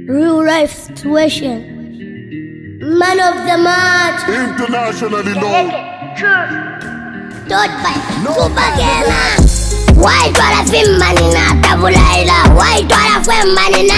Real life situation. Man of the match. Internationally known. Taught by Kupagena. Why twara fimmanina tabulaila. Why twara fimmanina.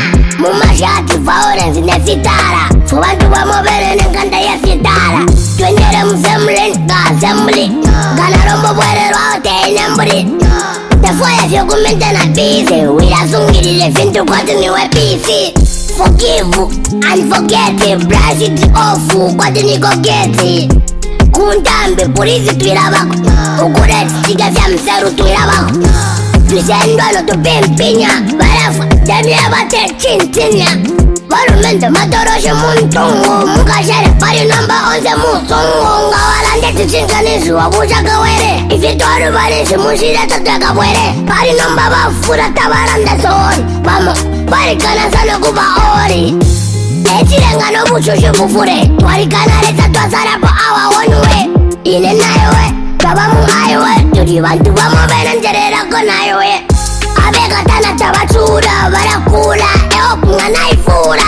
Mumashati violence nefitara. Fubantu bamobere nenkanda ya fitara. Twendere msemble nga assembly. Gana rombo bwere rote inembri. Tafaya fyo kumentena busy. Wila sungirile fintu kwatu niwe busy. Forgive and forget it. Brush it off kwatu niko get it. Kuntambe polisi twirabako. Ukureti siga vya mseru twirabako. Twisendwa no tupimpinya. Barafu demya bate chintinya. Barumente matoroshe muntungu. Mukashere pari namba 11 musungu. Ngawalande tuchinganishi wabusha kawere. Ifitwaru barishi mushire tatweka bwere. Pari namba bafura tabarande sori. Vamos, barikana sana kuba ori. Echirenga no bushushu bufure. Twarikana reta twasara po awa one way. Ine naiwe, baba mu highway. Turi bantu bamobena njerera ko naiwe. Abekatana tabachura, barakula. Eopunga naifura.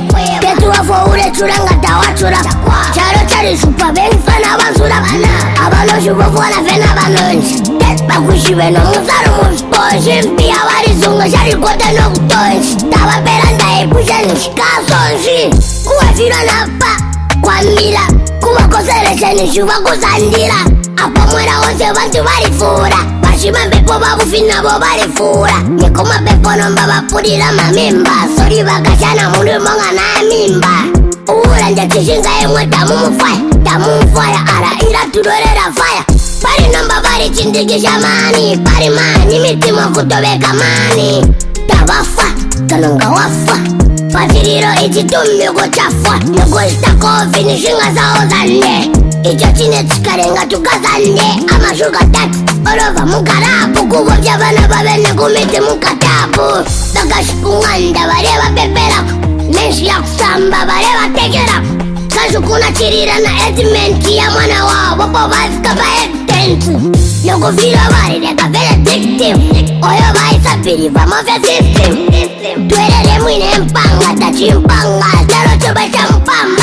Ketu wafoure churanga tawachura. Charo chari shupa bensana bansura bana. Abano shupa fuana fena banonji. Bakushiwe no musaru musponji. Mpia barizunga shari kote no kutonji. Taba peranda epushani shikasonji. Kuwafira napa kwa mila. Kuwakoseresheni shupa kusandila. Apa mwera onse bantu barifura. Bashima mpepo babufina bo barifura. Nikoma pepo nomba bapudila mamimba. Sori bakashana mundu monga na mimba. Uranja tishinga emwe tamu mufaya. Tamu mufaya ara ira tudorera fire. Pari nomba bari chindikisha mani. Pari mani mitima kutobeka mani. Tabafa, kanonga wafa. Patiriro ichitumbi kuchafwa. Nukushita kofi nishinga sao zande. Icho chine chikarenga tukazande. Amashuka tatu olova mukarapu. Kubovya bana babene kumiti mukatapu. Bakashikunganda bareba peperako. Menshi ya kusamba bareba tekerako. Kashukuna chirira na etimenti ya mwana wao. Bopo vafika ba ektentu. Nokuvira bari deka vele dictive. Oyo baisapiri vamofya system. Twerere mwine mpanga tachimpanga. Tero chobe champamba.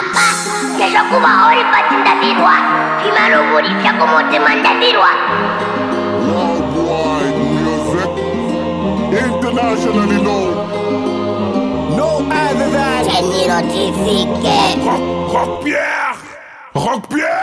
Kesho kuba ori patindadirwa. Fimaruguri fya komote mandadirwa. Worldwide music. Internationally known. No other than Teniro tifike. Rock Pierre. Rock Pierre.